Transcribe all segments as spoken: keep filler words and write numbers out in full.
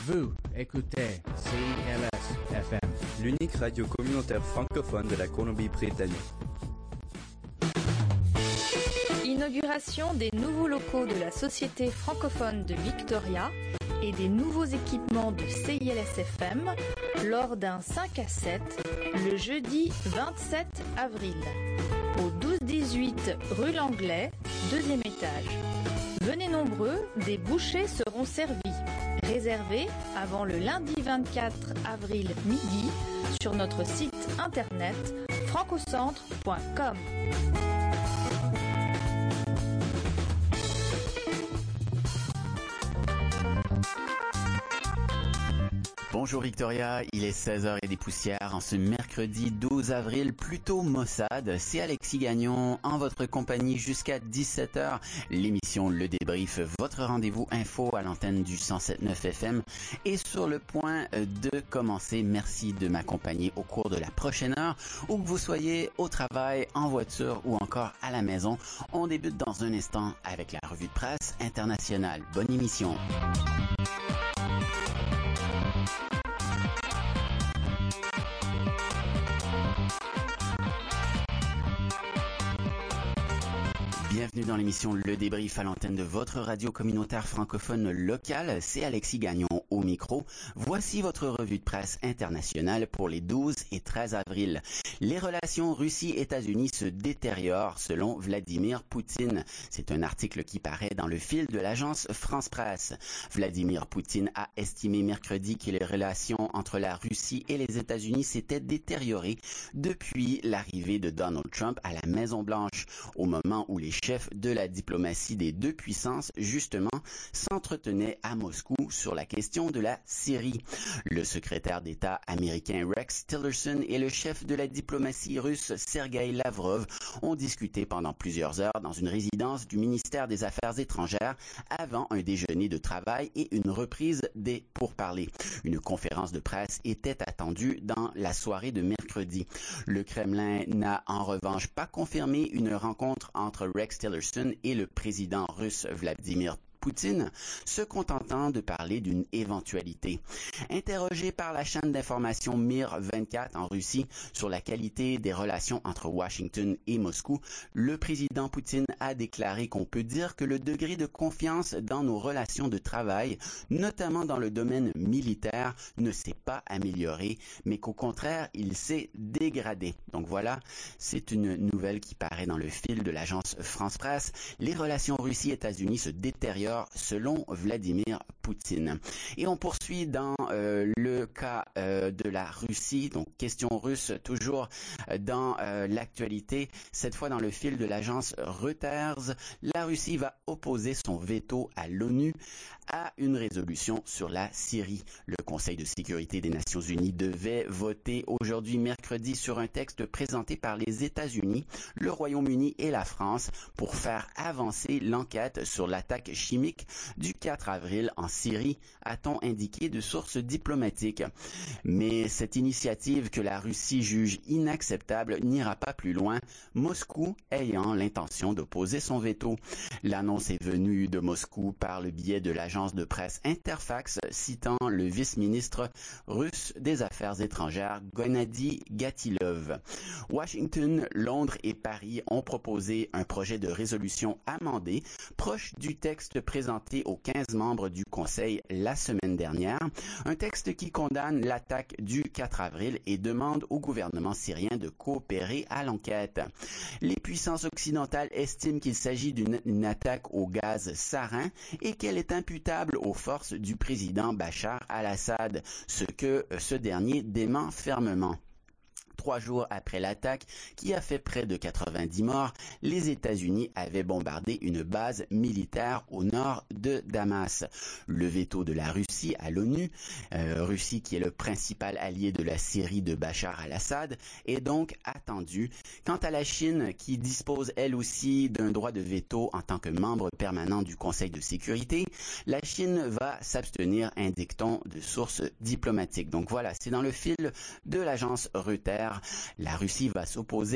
Vous écoutez C I L S F M, l'unique radio communautaire francophone de la Colombie-Britannique. Inauguration des nouveaux locaux de la Société francophone de Victoria et des nouveaux équipements de C I L S F M lors d'un cinq à sept le jeudi vingt-sept avril au douze dix-huit rue Langlais, deuxième étage. Venez nombreux, des bouchées seront servies. Réservez avant le lundi vingt-quatre avril midi sur notre site internet francocentre point com. Bonjour Victoria, il est seize heures et des poussières en ce mercredi douze avril, plutôt maussade. C'est Alexis Gagnon en votre compagnie jusqu'à dix-sept heures. L'émission Le Débrief, votre rendez-vous info à l'antenne du cent sept neuf F M est sur le point de commencer. Merci de m'accompagner au cours de la prochaine heure, où que vous soyez au travail, en voiture ou encore à la maison. On débute dans un instant avec la revue de presse internationale. Bonne émission. Bienvenue dans l'émission Le Débrief à l'antenne de votre radio communautaire francophone locale. C'est Alexis Gagnon au micro. Voici votre revue de presse internationale pour les douze et treize avril. Les relations Russie-États-Unis se détériorent selon Vladimir Poutine. C'est un article qui paraît dans le fil de l'agence France Presse. Vladimir Poutine a estimé mercredi que les relations entre la Russie et les États-Unis s'étaient détériorées depuis l'arrivée de Donald Trump à la Maison-Blanche, au moment où les chefs de la diplomatie des deux puissances, justement, s'entretenaient à Moscou sur la question de la Syrie. Le secrétaire d'État américain Rex Tillerson et le chef de la diplomatie russe Sergueï Lavrov ont discuté pendant plusieurs heures dans une résidence du ministère des Affaires étrangères avant un déjeuner de travail et une reprise des pourparlers. Une conférence de presse était attendue dans la soirée de mercredi. Le Kremlin n'a en revanche pas confirmé une rencontre entre Rex Tillerson et le président russe Vladimir Poutine, se contentant de parler d'une éventualité. Interrogé par la chaîne d'information Mir vingt-quatre en Russie sur la qualité des relations entre Washington et Moscou, le président Poutine a déclaré qu'on peut dire que le degré de confiance dans nos relations de travail, notamment dans le domaine militaire, ne s'est pas amélioré, mais qu'au contraire, il s'est dégradé. Donc voilà, c'est une nouvelle qui paraît dans le fil de l'agence France Presse. Les relations Russie-États-Unis se détériorent selon Vladimir Poutine. Et on poursuit dans euh, le cas euh, de la Russie, donc question russe toujours euh, dans euh, l'actualité, cette fois dans le fil de l'agence Reuters. La Russie va opposer son veto à l'ONU à une résolution sur la Syrie. Le Conseil de sécurité des Nations Unies devait voter aujourd'hui mercredi sur un texte présenté par les États-Unis, le Royaume-Uni et la France pour faire avancer l'enquête sur l'attaque chimique du quatre avril en Syrie, a-t-on indiqué de sources diplomatiques. Mais cette initiative que la Russie juge inacceptable n'ira pas plus loin, Moscou ayant l'intention d'opposer son veto. L'annonce est venue de Moscou par le biais de l'agence de presse Interfax, citant le vice-ministre russe des Affaires étrangères, Gennady Gatilov. Washington, Londres et Paris ont proposé un projet de résolution amendé, proche du texte présenté aux quinze membres du Conseil la semaine dernière, un texte qui condamne l'attaque du quatre avril et demande au gouvernement syrien de coopérer à l'enquête. Les puissances occidentales estiment qu'il s'agit d'une attaque au gaz sarin et qu'elle est imputable aux forces du président Bachar al-Assad, ce que ce dernier dément fermement. Trois jours après l'attaque, qui a fait près de quatre-vingt-dix morts, les États-Unis avaient bombardé une base militaire au nord de Damas. Le veto de la Russie à l'ONU, euh, Russie qui est le principal allié de la Syrie de Bachar al-Assad, est donc attendu. Quant à la Chine, qui dispose elle aussi d'un droit de veto en tant que membre permanent du Conseil de sécurité, la Chine va s'abstenir, indique-t-on de sources diplomatiques. Donc voilà, c'est dans le fil de l'agence Reuters. La Russie va s'opposer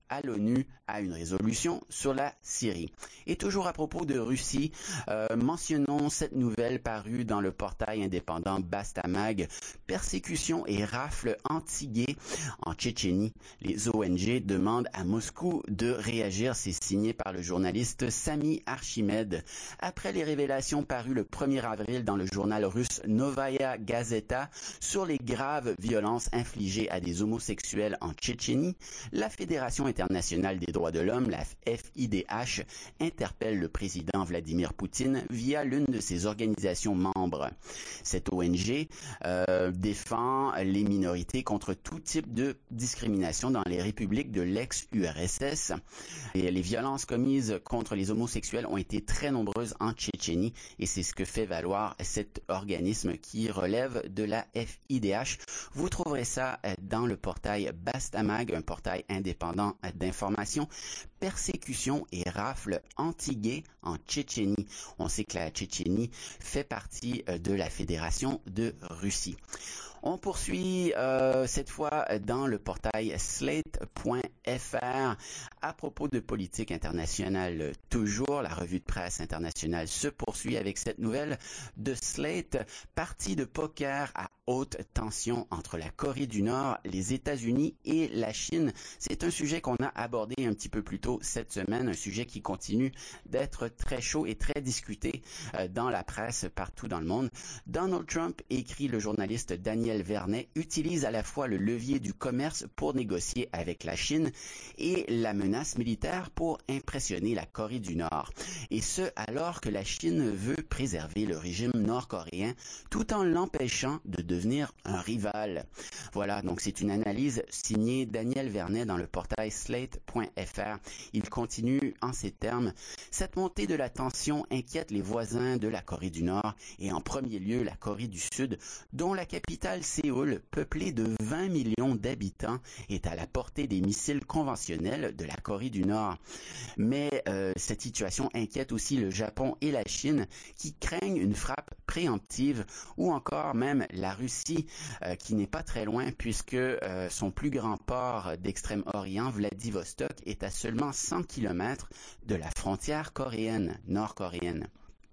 à l'ONU à une résolution sur la Syrie. Et toujours à propos de Russie, euh, mentionnons cette nouvelle parue dans le portail indépendant Bastamag, persécution et rafle anti-gays en Tchétchénie. Les O N G demandent à Moscou de réagir, c'est signé par le journaliste Sami Archimède. Après les révélations parues le premier avril dans le journal russe Novaya Gazeta sur les graves violences infligées à des homosexuels en Tchétchénie, la Fédération internationale des droits de l'homme, la F I D H, interpelle le président Vladimir Poutine via l'une de ses organisations membres. Cette O N G euh, défend les minorités contre tout type de discrimination dans les républiques de l'ex-U R S S. Et les violences commises contre les homosexuels ont été très nombreuses en Tchétchénie et c'est ce que fait valoir cet organisme qui relève de la F I D H. Vous trouverez ça dans le portail Bastamag, un portail indépendant d'information. Persécution et rafle anti-gays en Tchétchénie. On sait que la Tchétchénie fait partie de la Fédération de Russie. On poursuit euh, cette fois dans le portail slate point f r à propos de politique internationale. Toujours, la revue de presse internationale se poursuit avec cette nouvelle de Slate, partie de poker à haute tension entre la Corée du Nord, les États-Unis et la Chine. C'est un sujet qu'on a abordé un petit peu plus tôt cette semaine, un sujet qui continue d'être très chaud et très discuté euh, dans la presse partout dans le monde. Donald Trump, écrit le journaliste Daniel Vernet, utilise à la fois le levier du commerce pour négocier avec la Chine et la menace militaire pour impressionner la Corée du Nord. Et ce, alors que la Chine veut préserver le régime nord-coréen tout en l'empêchant de devenir un rival. Voilà, donc c'est une analyse signée Daniel Vernet dans le portail slate point f r. Il continue en ces termes. Cette montée de la tension inquiète les voisins de la Corée du Nord et en premier lieu la Corée du Sud, dont la capitale Séoul, peuplée de vingt millions d'habitants, est à la portée des missiles conventionnels de la Corée du Nord. Mais euh, cette situation inquiète aussi le Japon et la Chine qui craignent une frappe préemptive ou encore même la Russie euh, qui n'est pas très loin puisque euh, son plus grand port d'Extrême-Orient, Vladivostok, est à seulement cent kilomètres de la frontière coréenne, nord-coréenne.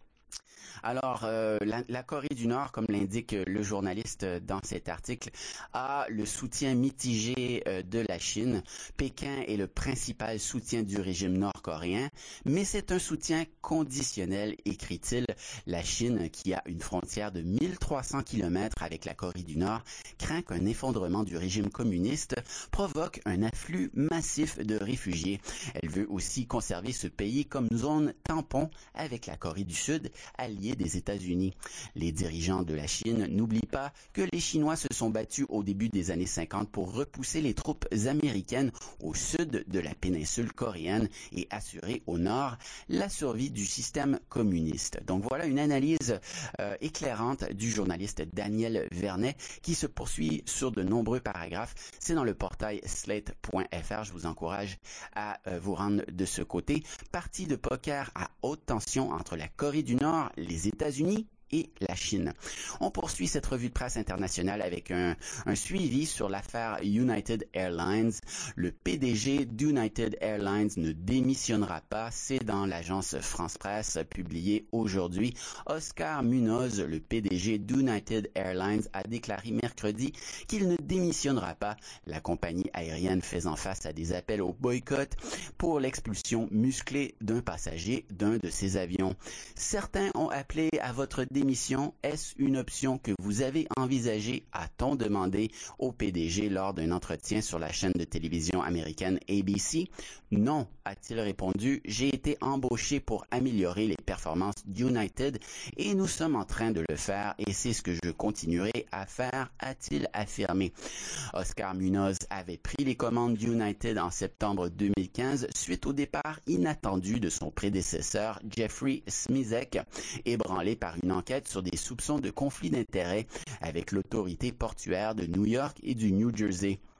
Alors, euh, la, la Corée du Nord, comme l'indique le journaliste dans cet article, a le soutien mitigé euh, de la Chine. Pékin est le principal soutien du régime nord-coréen, mais c'est un soutien conditionnel, écrit-il. La Chine, qui a une frontière de mille trois cents kilomètres avec la Corée du Nord, craint qu'un effondrement du régime communiste provoque un afflux massif de réfugiés. Elle veut aussi conserver ce pays comme zone tampon avec la Corée du Sud, alliée des États-Unis. Les dirigeants de la Chine n'oublient pas que les Chinois se sont battus au début des années cinquante pour repousser les troupes américaines au sud de la péninsule coréenne et assurer au nord la survie du système communiste. Donc voilà une analyse euh, éclairante du journaliste Daniel Vernet qui se poursuit sur de nombreux paragraphes. C'est dans le portail slate point f r. Je vous encourage à euh, vous rendre de ce côté. Partie de poker à haute tension entre la Corée du Nord, les États-Unis et la Chine. On poursuit cette revue de presse internationale avec un, un suivi sur l'affaire United Airlines. Le P D G d'United Airlines ne démissionnera pas. C'est dans l'agence France Presse publié aujourd'hui. Oscar Munoz, le P D G d'United Airlines, a déclaré mercredi qu'il ne démissionnera pas, la compagnie aérienne faisant face à des appels au boycott pour l'expulsion musclée d'un passager d'un de ses avions. Certains ont appelé à votre démission. Est-ce une option que vous avez envisagée, a-t-on demandé au P D G lors d'un entretien sur la chaîne de télévision américaine A B C? Non, a-t-il répondu, j'ai été embauché pour améliorer les performances d'United et nous sommes en train de le faire et c'est ce que je continuerai à faire, a-t-il affirmé. Oscar Munoz avait pris les commandes d'United en septembre deux mille quinze suite au départ inattendu de son prédécesseur Jeffrey Smisek, ébranlé par une enquête sur des soupçons de conflit d'intérêts avec l'autorité portuaire de New York et du New Jersey.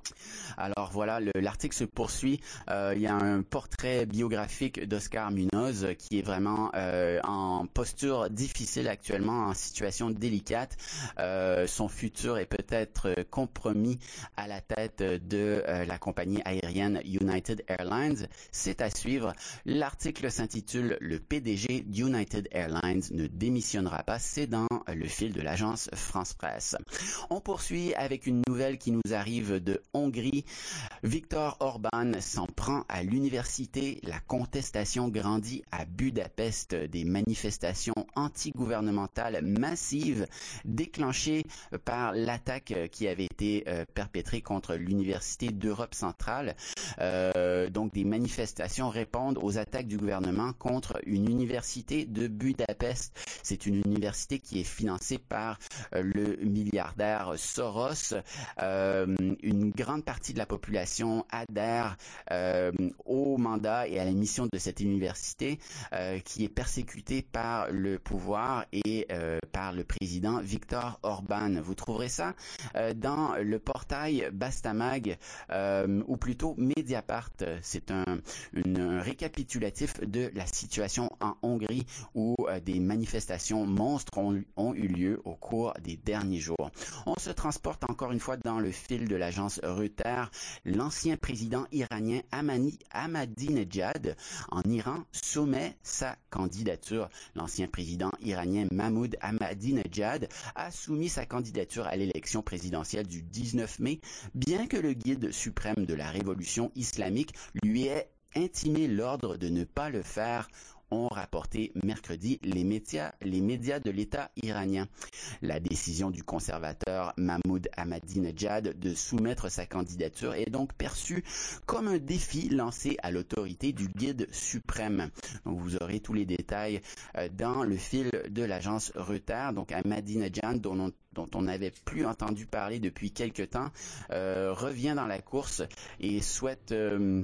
Alors voilà, le, l'article se poursuit. Euh, il y a un portrait biographique d'Oscar Munoz qui est vraiment euh, en posture difficile actuellement, en situation délicate. Euh, son futur est peut-être compromis à la tête de euh, la compagnie aérienne United Airlines. C'est à suivre. L'article s'intitule « Le P D G d'United Airlines ne démissionnera pas ». C'est dans le fil de l'agence France Presse. On poursuit avec une nouvelle qui nous arrive de Hongrie. Viktor Orban s'en prend à l'université. La contestation grandit à Budapest. Des manifestations antigouvernementales massives déclenchées par l'attaque qui avait été euh, perpétrée contre l'université d'Europe centrale. Euh, donc des manifestations répondent aux attaques du gouvernement contre une université de Budapest. C'est une université qui est financée par euh, le milliardaire Soros. Euh, une grande partie de la population adhère euh, au mandat et à la mission de cette université euh, qui est persécutée par le pouvoir et euh, par le président Viktor Orban. Vous trouverez ça euh, dans le portail Bastamag euh, ou plutôt Mediapart. C'est un, une, un récapitulatif de la situation en Hongrie où euh, des manifestations monstres ont, ont eu lieu au cours des derniers jours. On se transporte encore une fois dans le fil de l'agence Reuters. L'ancien président iranien Amani, Ahmadinejad en Iran soumet sa candidature. L'ancien président iranien Mahmoud Ahmadinejad a soumis sa candidature à l'élection présidentielle du dix-neuf mai, bien que le guide suprême de la révolution islamique lui ait intimé l'ordre de ne pas le faire, ont rapporté mercredi les médias, les médias de l'État iranien. La décision du conservateur Mahmoud Ahmadinejad de soumettre sa candidature est donc perçue comme un défi lancé à l'autorité du guide suprême. Donc vous aurez tous les détails dans le fil de l'agence Reuters. Donc Ahmadinejad, dont on dont on n'avait plus entendu parler depuis quelque temps, euh, revient dans la course et souhaite euh,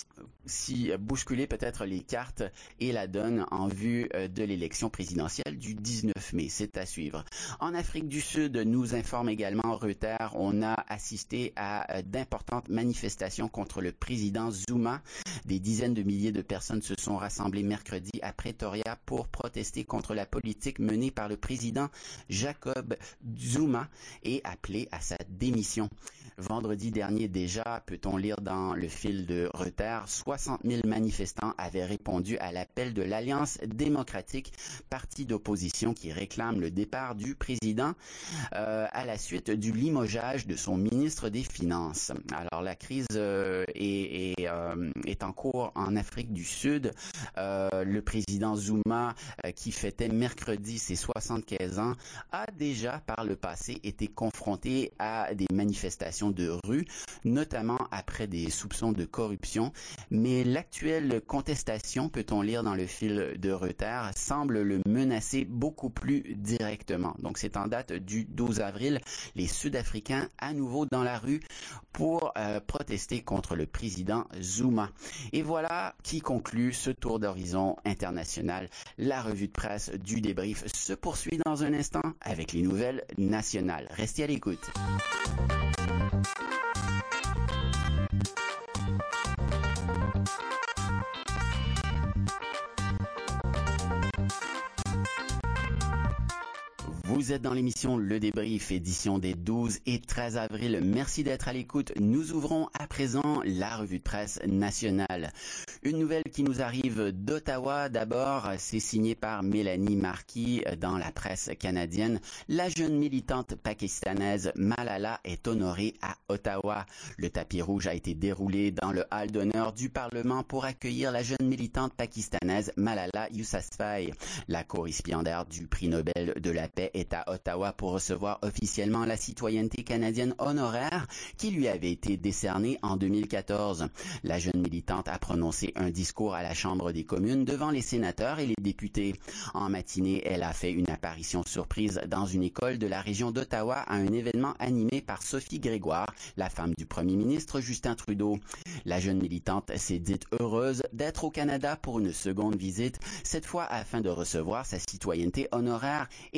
si bousculer peut-être les cartes et la donne en vue de l'élection présidentielle du dix-neuf mai. C'est à suivre. En Afrique du Sud, nous informe également Reuters, on a assisté à d'importantes manifestations contre le président Zuma. Des dizaines de milliers de personnes se sont rassemblées mercredi à Pretoria pour protester contre la politique menée par le président Jacob Zuma et appeler à sa démission. Vendredi dernier déjà, peut-on lire dans le fil de Reuters, soixante mille manifestants avaient répondu à l'appel de l'Alliance démocratique, parti d'opposition qui réclame le départ du président euh, à la suite du limogeage de son ministre des Finances. Alors la crise euh, est, est, euh, est en cours en Afrique du Sud. Euh, le président Zuma, euh, qui fêtait mercredi ses soixante-quinze ans, a déjà par le passé été confronté à des manifestations de rue, notamment après des soupçons de corruption. Mais l'actuelle contestation, peut-on lire dans le fil de Reuters, semble le menacer beaucoup plus directement. Donc c'est en date du douze avril, les Sud-Africains à nouveau dans la rue pour euh, protester contre le président Zuma. Et voilà qui conclut ce tour d'horizon international. La revue de presse du débrief se poursuit dans un instant avec les nouvelles nationales. Restez à l'écoute. Vous êtes dans l'émission Le Débrief, édition des douze et treize avril. Merci d'être à l'écoute. Nous ouvrons à présent la revue de presse nationale. Une nouvelle qui nous arrive d'Ottawa. D'abord, c'est signé par Mélanie Marquis dans la presse canadienne. La jeune militante pakistanaise Malala est honorée à Ottawa. Le tapis rouge a été déroulé dans le hall d'honneur du Parlement pour accueillir la jeune militante pakistanaise Malala Yousafzai. La co-récipiendaire du prix Nobel de la paix est à Ottawa pour recevoir officiellement la citoyenneté canadienne honoraire qui lui avait été décernée en deux mille quatorze. La jeune militante a prononcé un discours à la Chambre des communes devant les sénateurs et les députés. En matinée, elle a fait une apparition surprise dans une école de la région d'Ottawa à un événement animé par Sophie Grégoire, la femme du premier ministre Justin Trudeau. La jeune militante s'est dite heureuse d'être au Canada pour une seconde visite, cette fois afin de recevoir sa citoyenneté honoraire et a répondu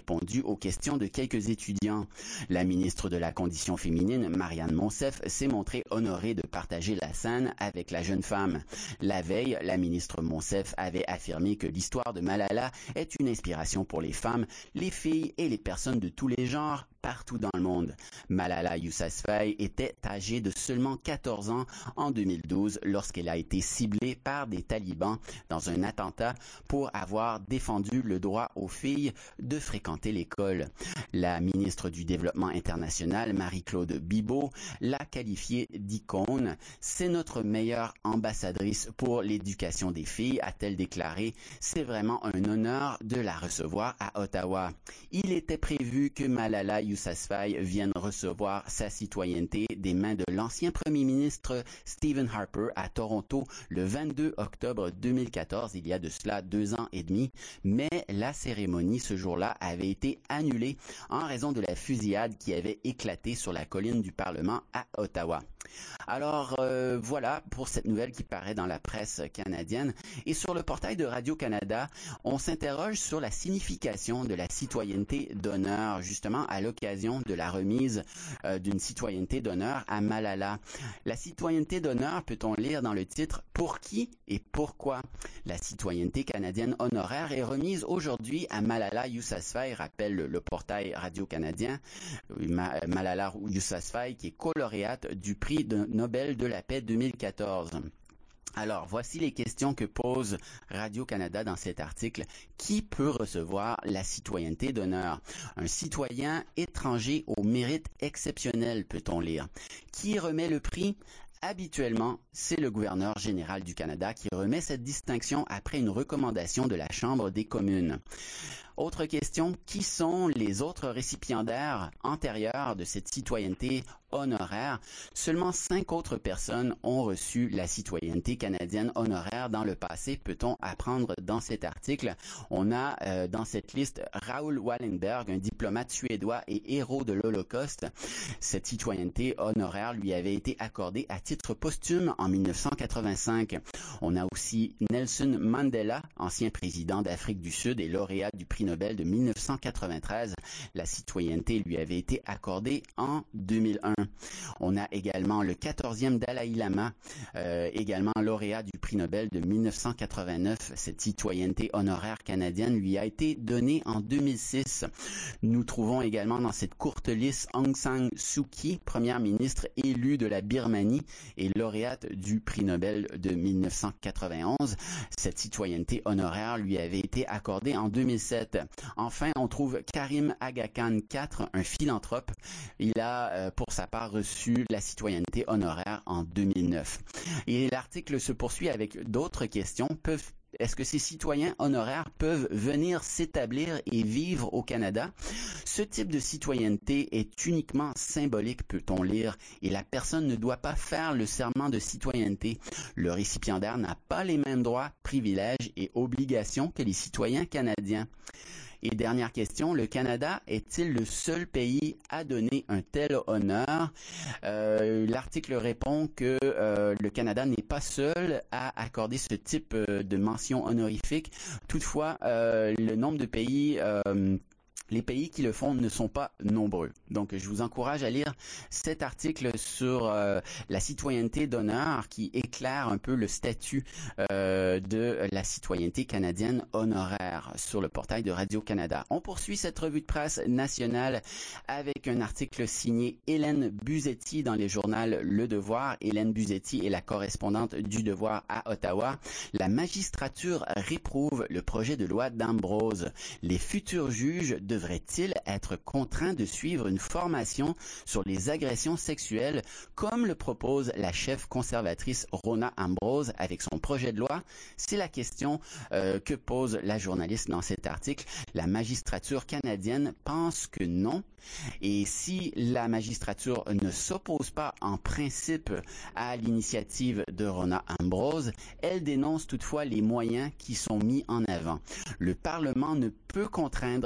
répondu aux questions de quelques étudiants. La ministre de la Condition féminine, Marianne Monsef, s'est montrée honorée de partager la scène avec la jeune femme. La veille, la ministre Monsef avait affirmé que l'histoire de Malala est une inspiration pour les femmes, les filles et les personnes de tous les genres partout dans le monde. Malala Yousafzai était âgée de seulement quatorze ans en deux mille douze lorsqu'elle a été ciblée par des talibans dans un attentat pour avoir défendu le droit aux filles de fréquenter l'école. La ministre du Développement international, Marie-Claude Bibeau, l'a qualifiée d'icône. C'est notre meilleure ambassadrice pour l'éducation des filles, a-t-elle déclaré. C'est vraiment un honneur de la recevoir à Ottawa. Il était prévu que Malala Yousafzai vienne recevoir sa citoyenneté des mains de l'ancien premier ministre Stephen Harper à Toronto le vingt-deux octobre deux mille quatorze, il y a de cela deux ans et demi, mais la cérémonie ce jour-là avait été annulée en raison de la fusillade qui avait éclaté sur la colline du Parlement à Ottawa. Alors euh, voilà pour cette nouvelle qui paraît dans la presse canadienne. Et sur le portail de Radio-Canada, on s'interroge sur la signification de la citoyenneté d'honneur, justement à l'occasion de la remise euh, d'une citoyenneté d'honneur à Malala. La citoyenneté d'honneur, peut-on lire dans le titre « Pour qui et pourquoi ?» La citoyenneté canadienne honoraire est remise aujourd'hui à Malala Yousafzai, rappelle le, le portail Radio-Canadien. Ma, Malala Yousafzai qui est co-lauréate du prix de Nobel de la paix deux mille quatorze. Alors, voici les questions que pose Radio-Canada dans cet article. Qui peut recevoir la citoyenneté d'honneur? Un citoyen étranger au mérite exceptionnel, peut-on lire. Qui remet le prix? Habituellement, c'est le gouverneur général du Canada qui remet cette distinction après une recommandation de la Chambre des communes. Autre question, qui sont les autres récipiendaires antérieurs de cette citoyenneté honoraire? Seulement cinq autres personnes ont reçu la citoyenneté canadienne honoraire dans le passé, peut-on apprendre dans cet article. On a euh, dans cette liste Raoul Wallenberg, un diplomate suédois et héros de l'Holocauste. Cette citoyenneté honoraire lui avait été accordée à titre posthume en mille neuf cent quatre-vingt-cinq. On a aussi Nelson Mandela, ancien président d'Afrique du Sud et lauréat du prix Nobel de mille neuf cent quatre-vingt-treize. La citoyenneté lui avait été accordée en deux mille un. On a également le quatorzième Dalai Lama, euh, également lauréat du prix Nobel de mille neuf cent quatre-vingt-neuf. Cette citoyenneté honoraire canadienne lui a été donnée en deux mille six. Nous trouvons également dans cette courte liste Aung San Suu Kyi, première ministre élue de la Birmanie et lauréate du prix Nobel de mille neuf cent quatre-vingt-onze. Cette citoyenneté honoraire lui avait été accordée en deux mille sept. Enfin, on trouve Karim Aga Khan quatre, un philanthrope. Il a, euh, pour sa part, reçu la citoyenneté honoraire en deux mille neuf. Et l'article se poursuit avec d'autres questions. Peuvent Est-ce que ces citoyens honoraires peuvent venir s'établir et vivre au Canada? Ce type de citoyenneté est uniquement symbolique, peut-on lire, et la personne ne doit pas faire le serment de citoyenneté. Le récipiendaire n'a pas les mêmes droits, privilèges et obligations que les citoyens canadiens. Et dernière question, le Canada est-il le seul pays à donner un tel honneur? Euh, l'article répond que euh, le Canada n'est pas seul à accorder ce type euh, de mention honorifique. Toutefois, euh, le nombre de pays... Euh, Les pays qui le font ne sont pas nombreux. Donc, je vous encourage à lire cet article sur euh, la citoyenneté d'honneur qui éclaire un peu le statut euh, de la citoyenneté canadienne honoraire sur le portail de Radio-Canada. On poursuit cette revue de presse nationale avec un article signé Hélène Buzetti dans les journaux Le Devoir. Hélène Buzetti est la correspondante du Devoir à Ottawa. La magistrature réprouve le projet de loi d'Ambrose. Les futurs juges de devrait-il être contraint de suivre une formation sur les agressions sexuelles comme le propose la chef conservatrice Rona Ambrose avec son projet de loi? C'est la question euh, que pose la journaliste dans cet article. La magistrature canadienne pense que non. Et si la magistrature ne s'oppose pas en principe à l'initiative de Rona Ambrose, elle dénonce toutefois les moyens qui sont mis en avant. Le Parlement ne peut contraindre la magistrature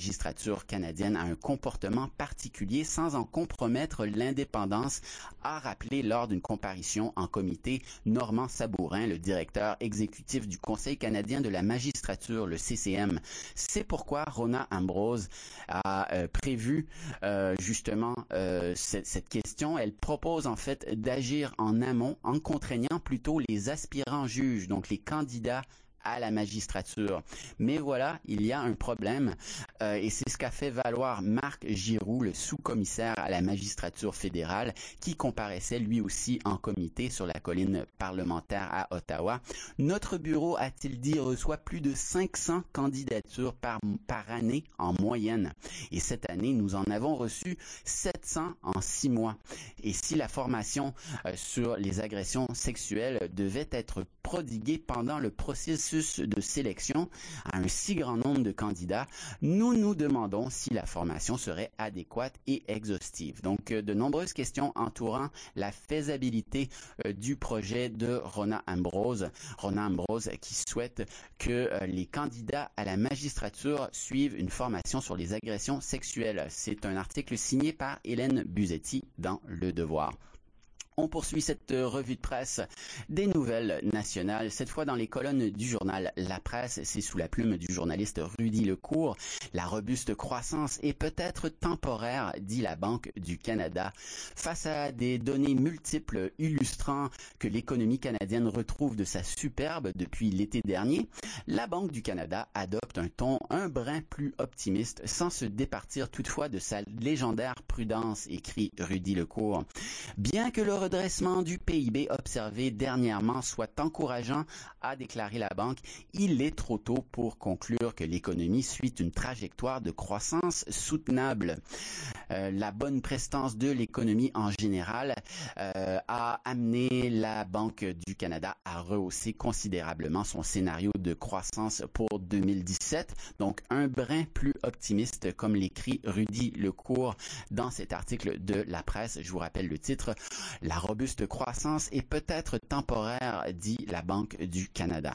magistrature canadienne a un comportement particulier sans en compromettre l'indépendance, a rappelé lors d'une comparution en comité Normand Sabourin, le directeur exécutif du Conseil canadien de la magistrature, le C C M. C'est pourquoi Rona Ambrose a euh, prévu euh, justement euh, cette, cette question. Elle propose en fait d'agir en amont en contraignant plutôt les aspirants juges, donc les candidats à la magistrature. Mais voilà, il y a un problème euh, et c'est ce qu'a fait valoir Marc Giroux, le sous-commissaire à la magistrature fédérale, qui comparaissait lui aussi en comité sur la colline parlementaire à Ottawa. Notre bureau, a-t-il dit, reçoit plus de cinq cents candidatures par, par année en moyenne. Et cette année, nous en avons reçu sept cents en six mois. Et si la formation euh, sur les agressions sexuelles devait être prodiguée pendant le processus de sélection à un si grand nombre de candidats, nous nous demandons si la formation serait adéquate et exhaustive. Donc, de nombreuses questions entourant la faisabilité euh, du projet de Rona Ambrose. Rona Ambrose qui souhaite que euh, les candidats à la magistrature suivent une formation sur les agressions sexuelles. C'est un article signé par Hélène Buzetti dans Le Devoir. On poursuit cette revue de presse des nouvelles nationales, cette fois dans les colonnes du journal La Presse. C'est sous la plume du journaliste Rudy Lecourt. La robuste croissance est peut-être temporaire, dit la Banque du Canada. Face à des données multiples illustrant que l'économie canadienne retrouve de sa superbe depuis l'été dernier, la Banque du Canada adopte un ton un brin plus optimiste sans se départir toutefois de sa légendaire prudence, écrit Rudy Lecourt. Bien que le redressement du P I B observé dernièrement soit encourageant, a déclaré la banque, il est trop tôt pour conclure que l'économie suit une trajectoire de croissance soutenable. Euh, la bonne prestance de l'économie en général euh, a amené la Banque du Canada à rehausser considérablement son scénario de croissance pour deux mille dix-sept, donc un brin plus optimiste, comme l'écrit Rudy Lecourt dans cet article de La Presse. Je vous rappelle le titre, La robuste croissance est peut-être temporaire, dit la Banque du Canada.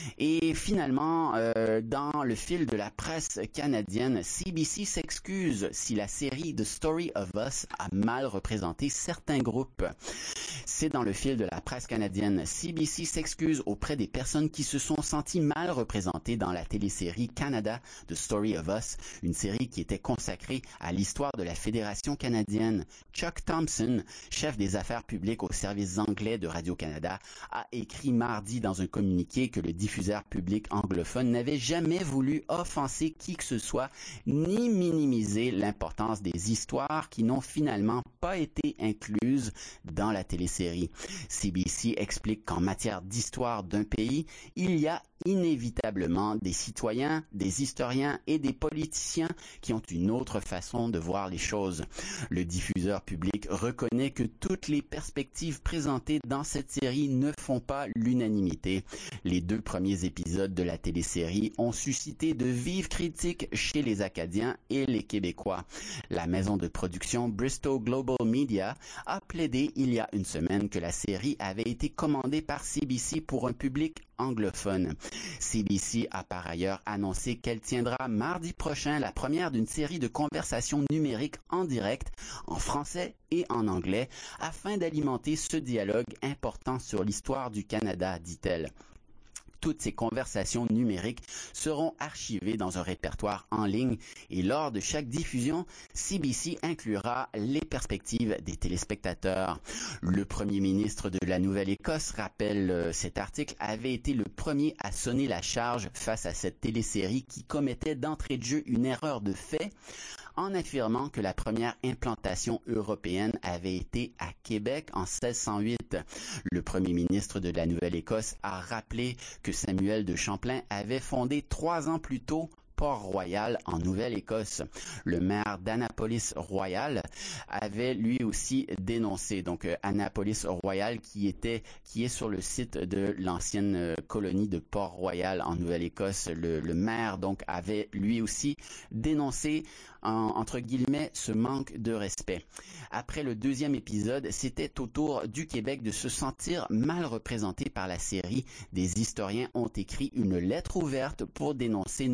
Et finalement, euh, dans le fil de la presse canadienne, C B C s'excuse si la série The Story of Us a mal représenté certains groupes. C'est dans le fil de la presse canadienne. C B C s'excuse auprès des personnes qui se sont senties mal représentées dans la télésérie Canada The Story of Us, une série qui était consacrée à l'histoire de la Fédération canadienne. Chuck Thompson, chef des affaires publiques au service anglais de Radio-Canada, a écrit mardi dans un communiqué que le diffuseur public anglophone n'avait jamais voulu offenser qui que ce soit, ni minimiser l'importance des histoires qui n'ont finalement pas été incluses dans la télésérie. C B C explique qu'en matière d'histoire d'un pays, il y a inévitablement des citoyens, des historiens et des politiciens qui ont une autre façon de voir les choses. Le diffuseur public reconnaît que toutes les perspectives présentées dans cette série ne font pas l'unanimité. Les deux premiers épisodes de la télésérie ont suscité de vives critiques chez les Acadiens et les Québécois. La maison de production Bristow Global Media a plaidé il y a une semaine que la série avait été commandée par C B C pour un public anglophone. C B C a par ailleurs annoncé qu'elle tiendra mardi prochain la première d'une série de conversations numériques en direct, en français et en anglais, afin d'alimenter ce dialogue important sur l'histoire du Canada, dit-elle. Toutes ces conversations numériques seront archivées dans un répertoire en ligne et lors de chaque diffusion, C B C inclura les perspectives des téléspectateurs. Le premier ministre de la Nouvelle-Écosse, rappelle cet article, avait été le premier à sonner la charge face à cette télésérie qui commettait d'entrée de jeu une erreur de fait en affirmant que la première implantation européenne avait été à Québec en seize cent huit. Le premier ministre de la Nouvelle-Écosse a rappelé que Samuel de Champlain avait fondé trois ans plus tôt Port-Royal en Nouvelle-Écosse. Le maire d'Annapolis-Royal avait lui aussi dénoncé, donc euh, Annapolis-Royal qui était qui est sur le site de l'ancienne euh, colonie de Port-Royal en Nouvelle-Écosse. Le, le maire donc avait lui aussi dénoncé en, entre guillemets ce manque de respect. Après le deuxième épisode, c'était au tour du Québec de se sentir mal représenté par la série. Des historiens ont écrit une lettre ouverte pour dénoncer notamment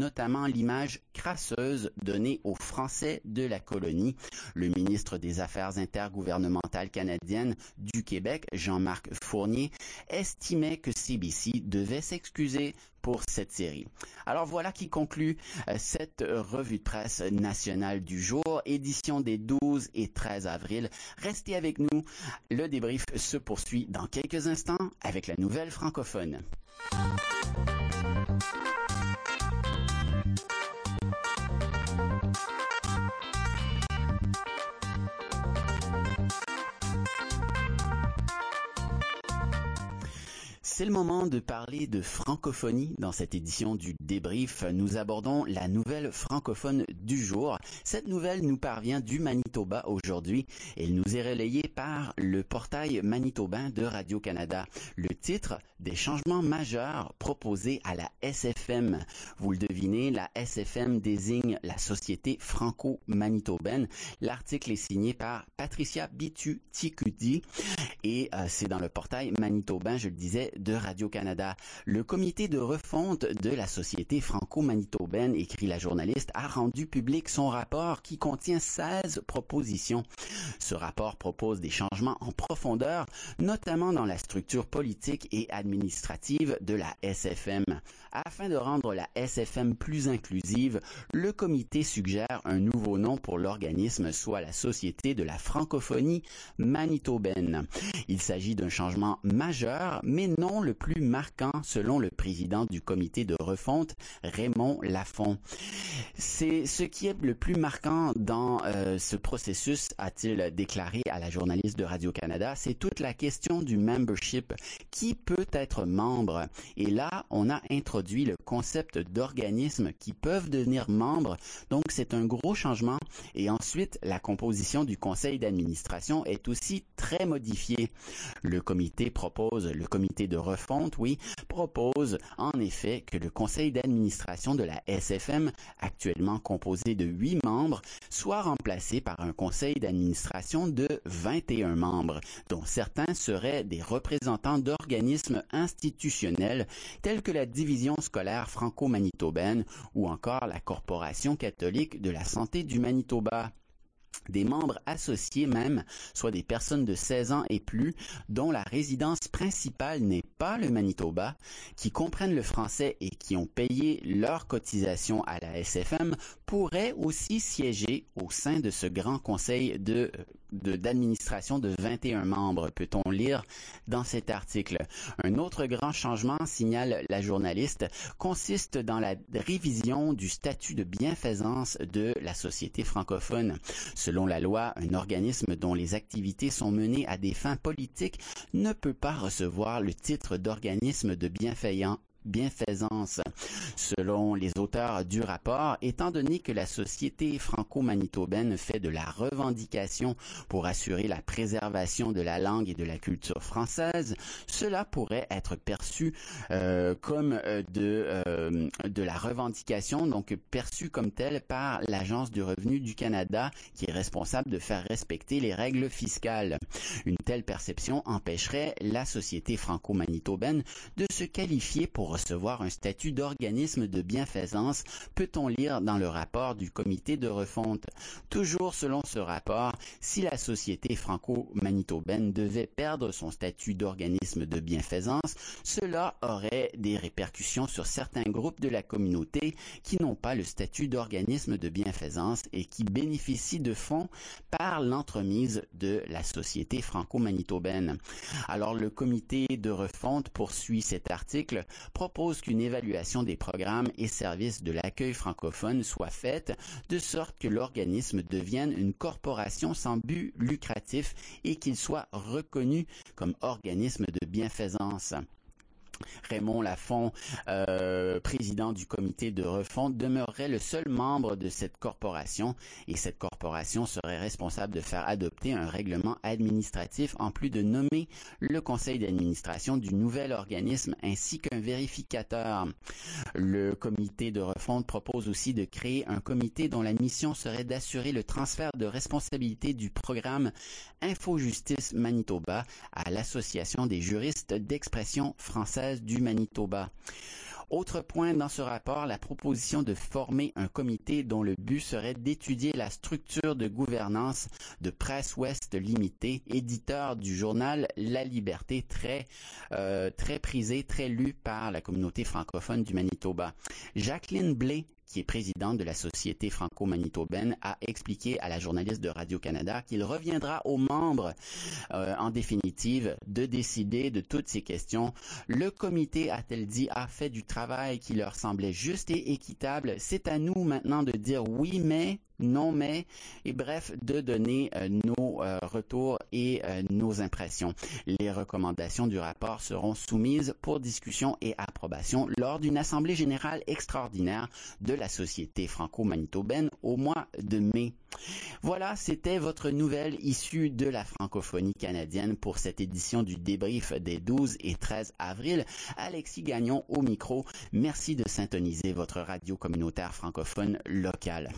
l'image crasseuse donnée aux Français de la colonie. Le ministre des Affaires intergouvernementales canadiennes du Québec, Jean-Marc Fournier, estimait que C B C devait s'excuser pour cette série. Alors voilà qui conclut euh, cette revue de presse nationale du jour, édition des douze et treize avril. Restez avec nous, le débrief se poursuit dans quelques instants avec la nouvelle francophone. C'est le moment de parler de francophonie dans cette édition du débrief. Nous abordons la nouvelle francophone du jour. Cette nouvelle nous parvient du Manitoba aujourd'hui. Elle nous est relayée par le portail manitobain de Radio-Canada. Le titre, des changements majeurs proposés à la S F M. Vous le devinez, la S F M désigne la Société franco-manitobaine. L'article est signé par Patricia Bitu-Tikudi et euh, c'est dans le portail manitobain, je le disais, de Radio-Canada. Le comité de refonte de la Société franco-manitobaine, écrit la journaliste, a rendu public son rapport qui contient seize propositions. Ce rapport propose des changements en profondeur, notamment dans la structure politique et administrative de la S F M. Afin de rendre la S F M plus inclusive, le comité suggère un nouveau nom pour l'organisme, soit la Société de la francophonie manitobaine. Il s'agit d'un changement majeur, mais non le plus marquant selon le président du comité de refonte, Raymond Lafont. C'est ce qui est le plus marquant dans euh, ce processus, a-t-il déclaré à la journaliste de Radio-Canada, c'est toute la question du membership. Qui peut être membre? Et là, on a introduit le concept d'organismes qui peuvent devenir membres. Donc, c'est un gros changement. Et ensuite, la composition du conseil d'administration est aussi très modifiée. Le comité propose, le comité de refonte, oui, propose en effet que le conseil d'administration de la S F M, actuellement composé de huit membres, soit remplacé par un conseil d'administration de vingt et un membres, dont certains seraient des représentants d'organismes institutionnels tels que la division scolaire franco-manitobaine ou encore la Corporation catholique de la santé du Manitoba. Des membres associés même, soit des personnes de seize ans et plus, dont la résidence principale n'est pas le Manitoba, qui comprennent le français et qui ont payé leur cotisation à la S F M, pourraient aussi siéger au sein de ce grand conseil de, de, d'administration de vingt et un membres, peut-on lire dans cet article. Un autre grand changement, signale la journaliste, consiste dans la révision du statut de bienfaisance de la Société francophone. Selon la loi, un organisme dont les activités sont menées à des fins politiques ne peut pas recevoir le titre d'organisme de bienfaisant. bienfaisance. Selon les auteurs du rapport, étant donné que la Société franco-manitobaine fait de la revendication pour assurer la préservation de la langue et de la culture française, cela pourrait être perçu euh, comme euh, de, euh, de la revendication, donc perçu comme tel par l'Agence du revenu du Canada, qui est responsable de faire respecter les règles fiscales. Une telle perception empêcherait la Société franco-manitobaine de se qualifier pour recevoir un statut d'organisme de bienfaisance, peut-on lire dans le rapport du comité de refonte. Toujours selon ce rapport, si la Société franco-manitobaine devait perdre son statut d'organisme de bienfaisance, cela aurait des répercussions sur certains groupes de la communauté qui n'ont pas le statut d'organisme de bienfaisance et qui bénéficient de fonds par l'entremise de la Société franco-manitobaine. Alors le comité de refonte poursuit cet article, propose qu'une évaluation des programmes et services de l'accueil francophone soit faite de sorte que l'organisme devienne une corporation sans but lucratif et qu'il soit reconnu comme organisme de bienfaisance. Raymond Lafont, euh, président du comité de refonte, demeurerait le seul membre de cette corporation et cette corporation serait responsable de faire adopter un règlement administratif en plus de nommer le conseil d'administration du nouvel organisme ainsi qu'un vérificateur. Le comité de refonte propose aussi de créer un comité dont la mission serait d'assurer le transfert de responsabilité du programme Infojustice Manitoba à l'Association des juristes d'expression française du Manitoba. Autre point dans ce rapport, la proposition de former un comité dont le but serait d'étudier la structure de gouvernance de Presse Ouest Limitée, éditeur du journal La Liberté, très euh, très prisé, très lu par la communauté francophone du Manitoba. Jacqueline Blais, qui est présidente de la Société franco-manitobaine, a expliqué à la journaliste de Radio-Canada qu'il reviendra aux membres, euh, en définitive, de décider de toutes ces questions. Le comité, a-t-elle dit, a fait du travail qui leur semblait juste et équitable. C'est à nous maintenant de dire oui, mais, non, mais, et bref, de donner euh, nos euh, retours et euh, nos impressions. Les recommandations du rapport seront soumises pour discussion et approbation lors d'une assemblée générale extraordinaire de la Société franco-manitobaine au mois de mai. Voilà, c'était votre nouvelle issue de la francophonie canadienne pour cette édition du débrief des douze et treize avril. Alexis Gagnon au micro. Merci de syntoniser votre radio communautaire francophone locale.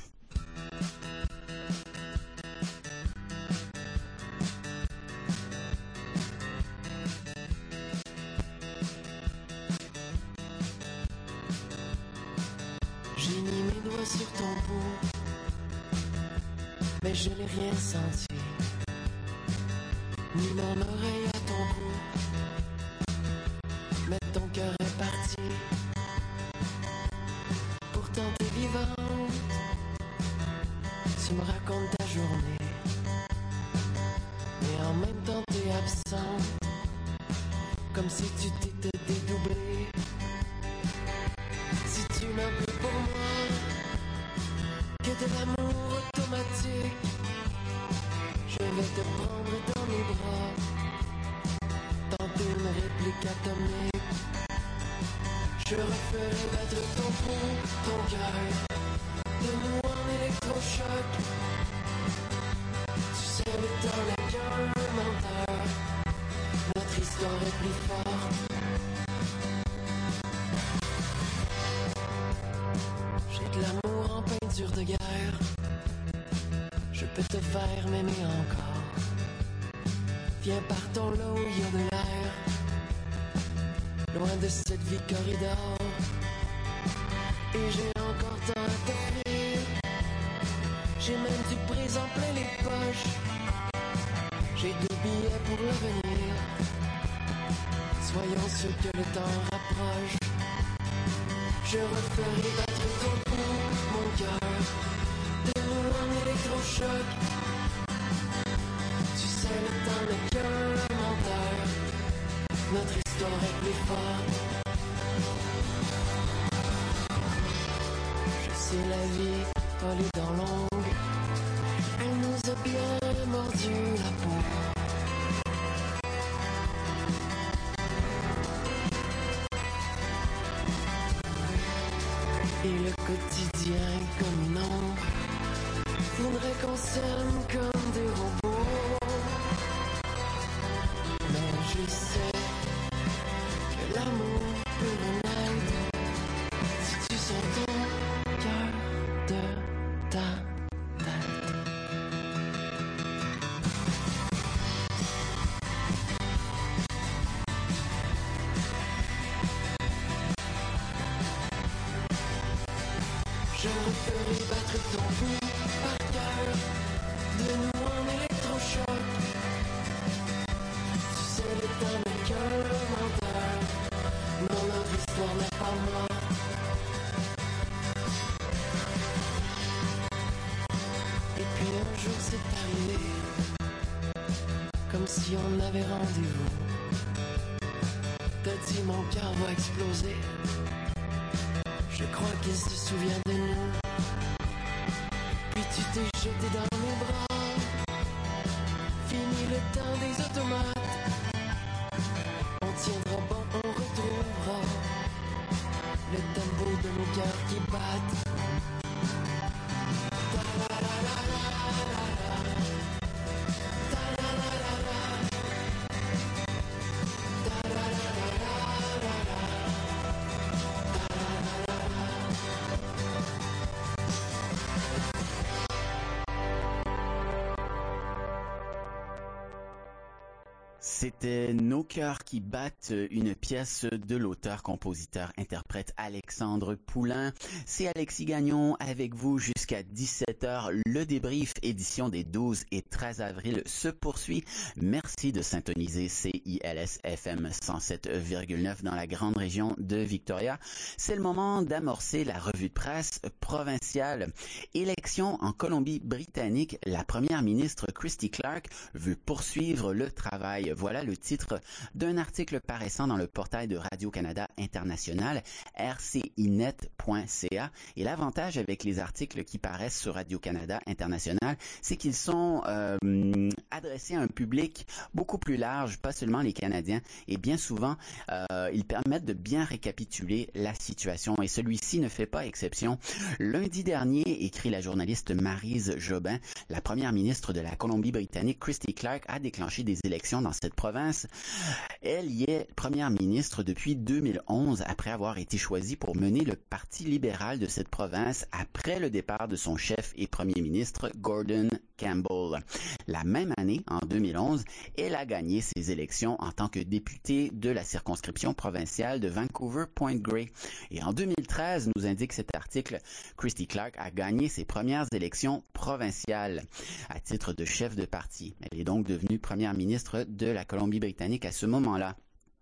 J'ai mis mes doigts sur ton pouls, mais je n'ai rien senti, ni mon oreille à ton bout, mais ton cœur est parti. Pourtant t'es vivante, tu me racontes ta journée, mais en même temps t'es absente, comme si tu t'étais dédoublée. Si tu n'as plus pour moi que de l'amour automatique, je vais te prendre dans mes bras, tenter une réplique atomique. Je referai battre ton pouls, ton cœur, de nous en électrochoc. Tu sais, le temps n'est qu'un menteur, notre histoire est plus forte. De l'amour en peinture de guerre, je peux te faire m'aimer encore. Viens partons là où il y a de l'air, loin de cette vie corridor. Et j'ai encore tant à t'offrir, j'ai même du présent plein les poches. J'ai deux billets pour l'avenir, soyons sûrs que le temps rapproche. Je referai battre ton pouls, mon cœur, de nous en électrochoc. Tu sais, le temps n'est qu'un menteur, notre histoire est plus forte. Je sais, la vie, pas les dents longues, elle nous a bien mordu la peau. Et le quotidien comme une ombre voudrait qu'on s'aime comme des robots. Mais je sais que l'amour peut renaître si tu sens ton cœur de ta tête. Je referai battre ton pouls par cœur, de nous en électrochoc. Tu sais, le temps n'est qu'un menteur, non, notre histoire n'est pas morte. Et puis un jour c'est arrivé, comme si on avait rendez-vous. T'as dit mon cœur va exploser, je crois qu'il se souvient de nous. Puis tu t'es jeté dans mes bras, fini le temps des automates. On tiendra bon, on retrouvera le tempo de nos cœurs qui battent. C'était Nos cœurs qui battent une pièce de l'auteur-compositeur-interprète Alexandre Poulain. C'est Alexis Gagnon avec vous jusqu'à dix-sept heures. Le débrief édition des douze et treize avril se poursuit. Merci de syntoniser C I L S F M cent sept virgule neuf dans la grande région de Victoria. C'est le moment d'amorcer la revue de presse provinciale. Élection en Colombie-Britannique, la première ministre Christy Clark veut poursuivre le travail. Voilà le titre d'un article paraissant dans le portail de Radio-Canada International, r c i net point c a. Et l'avantage avec les articles qui paraissent sur Radio-Canada International, c'est qu'ils sont euh, adressés à un public beaucoup plus large, pas seulement les Canadiens, et bien souvent, euh, ils permettent de bien récapituler la situation. Et celui-ci ne fait pas exception. Lundi dernier, écrit la journaliste Maryse Jobin, la première ministre de la Colombie-Britannique, Christy Clark, a déclenché des élections dans cette province. Elle y est première ministre depuis deux mille onze, après avoir été choisie pour mener le Parti libéral de cette province après le départ de son chef et premier ministre, Gordon Campbell. La même année, en deux mille onze, elle a gagné ses élections en tant que députée de la circonscription provinciale de Vancouver-Point Grey. Et en deux mille treize, nous indique cet article, Christy Clark a gagné ses premières élections provinciales à titre de chef de parti. Elle est donc devenue première ministre de la Colombie-Britannique à ce moment-là.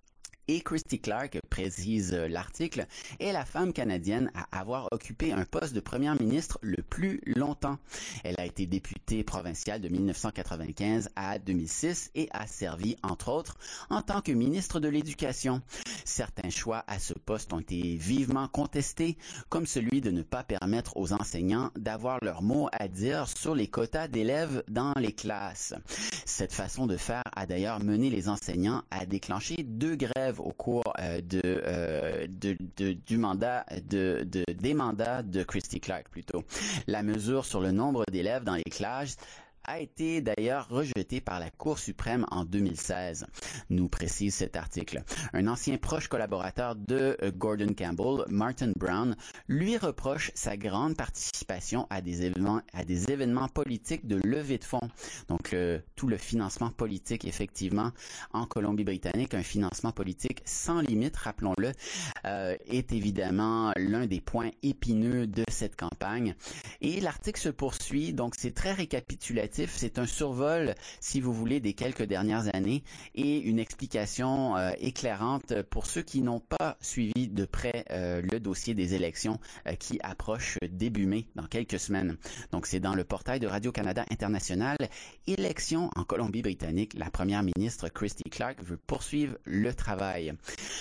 Et Christy Clark, précise l'article, est la femme canadienne à avoir occupé un poste de première ministre le plus longtemps. Elle a été députée provinciale de mille neuf cent quatre-vingt-quinze à deux mille six et a servi, entre autres, en tant que ministre de l'Éducation. Certains choix à ce poste ont été vivement contestés, comme celui de ne pas permettre aux enseignants d'avoir leur mot à dire sur les quotas d'élèves dans les classes. Cette façon de faire a d'ailleurs mené les enseignants à déclencher deux grèves au cours euh, de, euh, de, de, du mandat, de, de, des mandats de Christy Clark plutôt. La mesure sur le nombre d'élèves dans les classes a été d'ailleurs rejeté par la Cour suprême en deux mille seize, nous précise cet article. Un ancien proche collaborateur de Gordon Campbell, Martin Brown, lui reproche sa grande participation à des événements, à des événements politiques de levée de fonds. Donc le, tout le financement politique, effectivement, en Colombie-Britannique, un financement politique sans limite, rappelons-le, euh, est évidemment l'un des points épineux de cette campagne. Et l'article se poursuit, donc c'est très récapitulatif. C'est un survol, si vous voulez, des quelques dernières années et une explication euh, éclairante pour ceux qui n'ont pas suivi de près euh, le dossier des élections euh, qui approche début mai, dans quelques semaines. Donc c'est dans le portail de Radio-Canada International. Élections en Colombie-Britannique, la première ministre Christy Clark veut poursuivre le travail.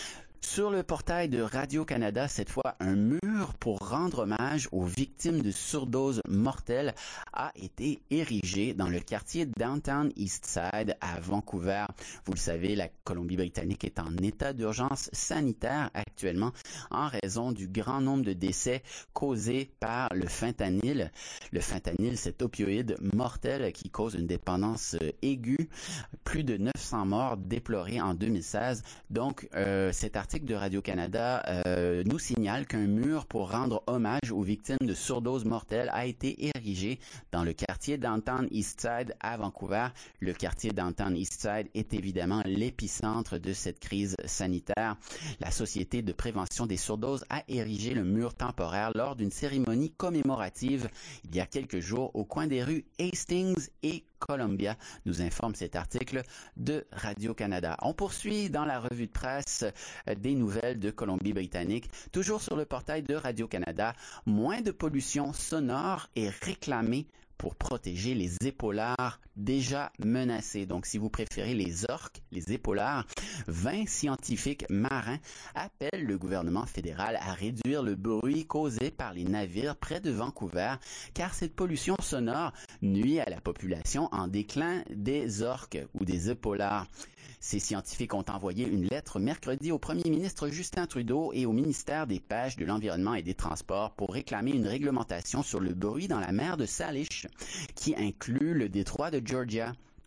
Sur le portail de Radio-Canada, cette fois, un mur pour rendre hommage aux victimes de surdose mortelle a été érigé dans le quartier Downtown Eastside à Vancouver. Vous le savez, la Colombie-Britannique est en état d'urgence sanitaire actuellement en raison du grand nombre de décès causés par le fentanyl. Le fentanyl, cet opioïde mortel qui cause une dépendance aiguë. Plus de neuf cents morts déplorés en deux mille seize. Donc, euh, cet article de Radio-Canada euh, nous signale qu'un mur pour rendre hommage aux victimes de surdose mortelle a été érigé dans le quartier Downtown Eastside à Vancouver. Le quartier Downtown Eastside est évidemment l'épicentre de cette crise sanitaire. La Société de prévention des surdoses a érigé le mur temporaire lors d'une cérémonie commémorative il y a quelques jours au coin des rues Hastings et Columbia, nous informe cet article de Radio-Canada. On poursuit dans la revue de presse des nouvelles de Colombie-Britannique. Toujours sur le portail de Radio-Canada, moins de pollution sonore est réclamée pour protéger les épaulards déjà menacés. Donc, si vous préférez les orques, les épaulards, vingt scientifiques marins appellent le gouvernement fédéral à réduire le bruit causé par les navires près de Vancouver, car cette pollution sonore nuit à la population en déclin des orques ou des épaulards. Ces scientifiques ont envoyé une lettre mercredi au premier ministre Justin Trudeau et au ministère des Pêches, de l'Environnement et des Transports pour réclamer une réglementation sur le bruit dans la mer de Salish, qui inclut le détroit de Georgia.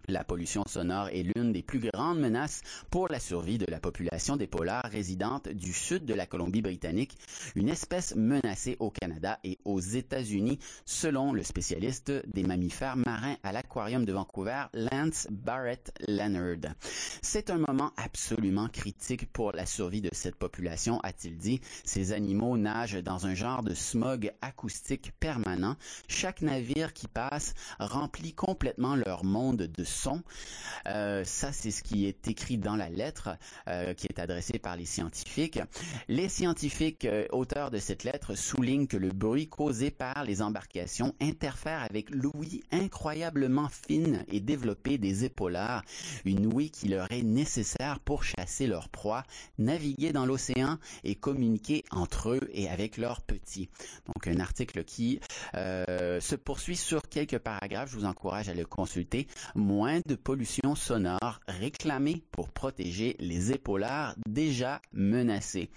La pollution sonore est l'une des plus grandes menaces pour la survie de la population des polars résidente du sud de la Colombie-Britannique, une espèce menacée au Canada et aux États-Unis, selon le spécialiste des mammifères marins à l'aquarium de Vancouver, Lance Barrett-Leonard. C'est un moment absolument critique pour la survie de cette population, a-t-il dit. Ces animaux nagent dans un genre de smog acoustique permanent. Chaque navire qui passe remplit complètement leur monde de son. Euh, ça, c'est ce qui est écrit dans la lettre euh, qui est adressée par les scientifiques. Les scientifiques euh, auteurs de cette lettre soulignent que le bruit causé par les embarcations interfère avec l'ouïe incroyablement fine et développée des épaulards, une ouïe qui leur est nécessaire pour chasser leurs proies, naviguer dans l'océan et communiquer entre eux et avec leurs petits. Donc un article qui euh, se poursuit sur quelques paragraphes, je vous encourage à le consulter. Moins de pollution sonore réclamée pour protéger les épaulards déjà menacés.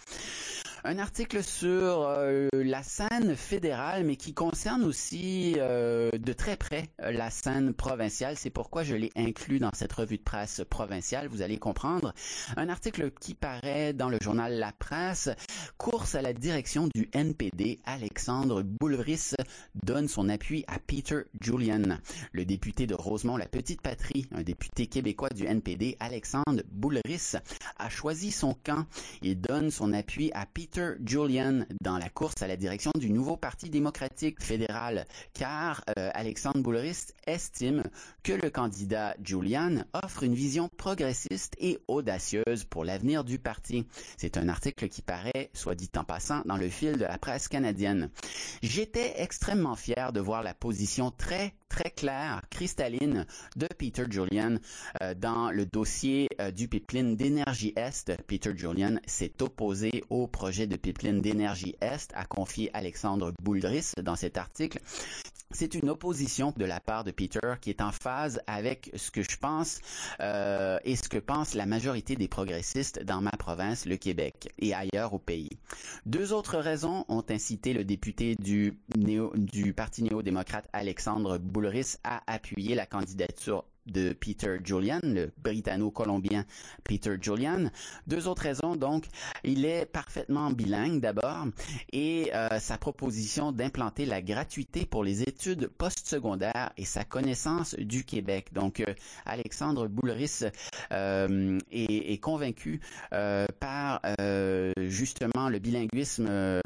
Un article sur euh, la scène fédérale, mais qui concerne aussi euh, de très près euh, la scène provinciale. C'est pourquoi je l'ai inclus dans cette revue de presse provinciale, vous allez comprendre. Un article qui paraît dans le journal La Presse. Course à la direction du N P D, Alexandre Boulris donne son appui à Peter Julian. Le député de Rosemont-la-Petite-Patrie, un député québécois du N P D, Alexandre Boulris, a choisi son camp. Il donne son appui à Peter Peter Julian dans la course à la direction du nouveau Parti démocratique fédéral, car euh, Alexandre Boulris estime que le candidat Julian offre une vision progressiste et audacieuse pour l'avenir du parti. C'est un article qui paraît, soit dit en passant, dans le fil de la presse canadienne. J'étais extrêmement fier de voir la position très très claire, cristalline de Peter Julian euh, dans le dossier euh, du pipeline d'Énergie Est. Peter Julian s'est opposé au projet de pipeline d'Énergie Est, a confié Alexandre Boulris dans cet article. C'est une opposition de la part de Peter qui est en phase avec ce que je pense euh, et ce que pense la majorité des progressistes dans ma province, le Québec, et ailleurs au pays. Deux autres raisons ont incité le député du, néo, du Parti néo-démocrate Alexandre Boulris à appuyer la candidature de Peter Julian, le britanno-colombien Peter Julian. Deux autres raisons, donc, il est parfaitement bilingue d'abord et euh, sa proposition d'implanter la gratuité pour les études postsecondaires et sa connaissance du Québec. Donc, euh, Alexandre Boulris euh, est, est convaincu euh, par euh, justement le bilinguisme euh,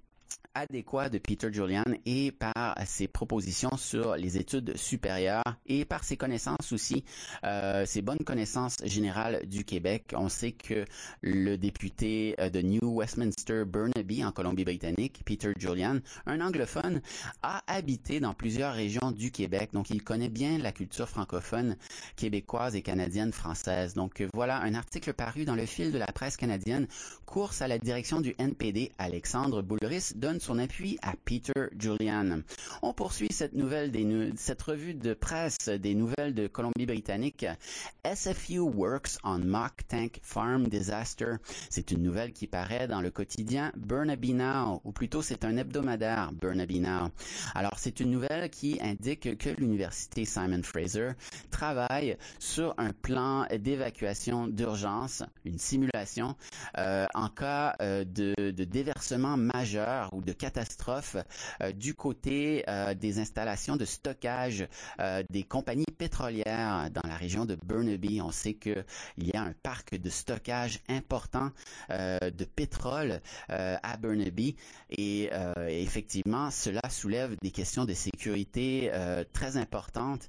adéquat de Peter Julian et par ses propositions sur les études supérieures et par ses connaissances aussi, euh, ses bonnes connaissances générales du Québec. On sait que le député de New Westminster Burnaby en Colombie-Britannique, Peter Julian, un anglophone, a habité dans plusieurs régions du Québec, donc il connaît bien la culture francophone québécoise et canadienne française. Donc voilà un article paru dans le fil de la presse canadienne. Course à la direction du N P D, Alexandre Boulris donne son appui à Peter Julian. On poursuit cette nouvelle des, cette revue de presse des nouvelles de Colombie-Britannique. S F U works on mock tank farm disaster. C'est une nouvelle qui paraît dans le quotidien Burnaby Now, ou plutôt c'est un hebdomadaire Burnaby Now. Alors c'est une nouvelle qui indique que l'université Simon Fraser travaille sur un plan d'évacuation d'urgence, une simulation euh, en cas euh, de, de déversement majeur ou de catastrophe euh, du côté euh, des installations de stockage euh, des compagnies pétrolières dans la région de Burnaby. On sait qu'il y a un parc de stockage important euh, de pétrole euh, à Burnaby et euh, effectivement cela soulève des questions de sécurité euh, très importantes.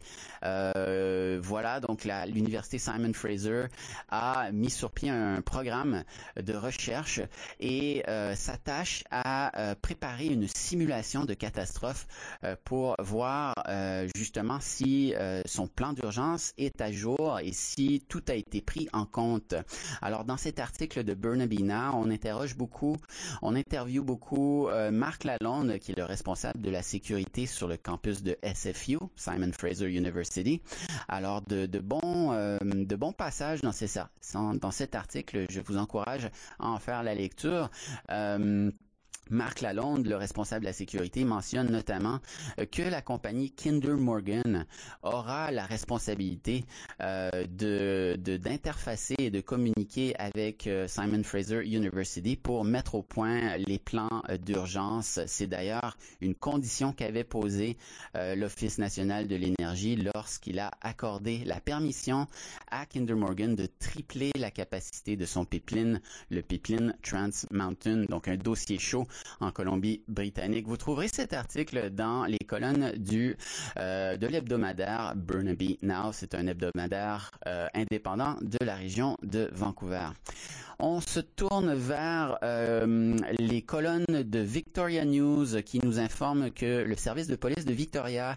Euh, voilà, donc la, l'université Simon Fraser a mis sur pied un programme de recherche et euh, s'attache à euh, préparer une simulation de catastrophe euh, pour voir euh, justement si euh, son plan d'urgence est à jour et si tout a été pris en compte. Alors dans cet article de Burnaby Now, on interroge beaucoup, on interviewe beaucoup euh, Marc Lalonde, qui est le responsable de la sécurité sur le campus de S F U, Simon Fraser University. Alors de, de bons euh, de bons passages dans, ces, dans cet article, je vous encourage à en faire la lecture. Euh, Marc Lalonde, le responsable de la sécurité, mentionne notamment que la compagnie Kinder Morgan aura la responsabilité euh, de, de d'interfacer et de communiquer avec euh, Simon Fraser University pour mettre au point les plans euh, d'urgence. C'est d'ailleurs une condition qu'avait posée euh, l'Office national de l'énergie lorsqu'il a accordé la permission à Kinder Morgan de tripler la capacité de son pipeline, le pipeline Trans Mountain, donc un dossier chaud en Colombie-Britannique. Vous trouverez cet article dans les colonnes du euh, de l'hebdomadaire Burnaby Now. C'est un hebdomadaire euh, indépendant de la région de Vancouver. On se tourne vers euh, les colonnes de Victoria News qui nous informent que le service de police de Victoria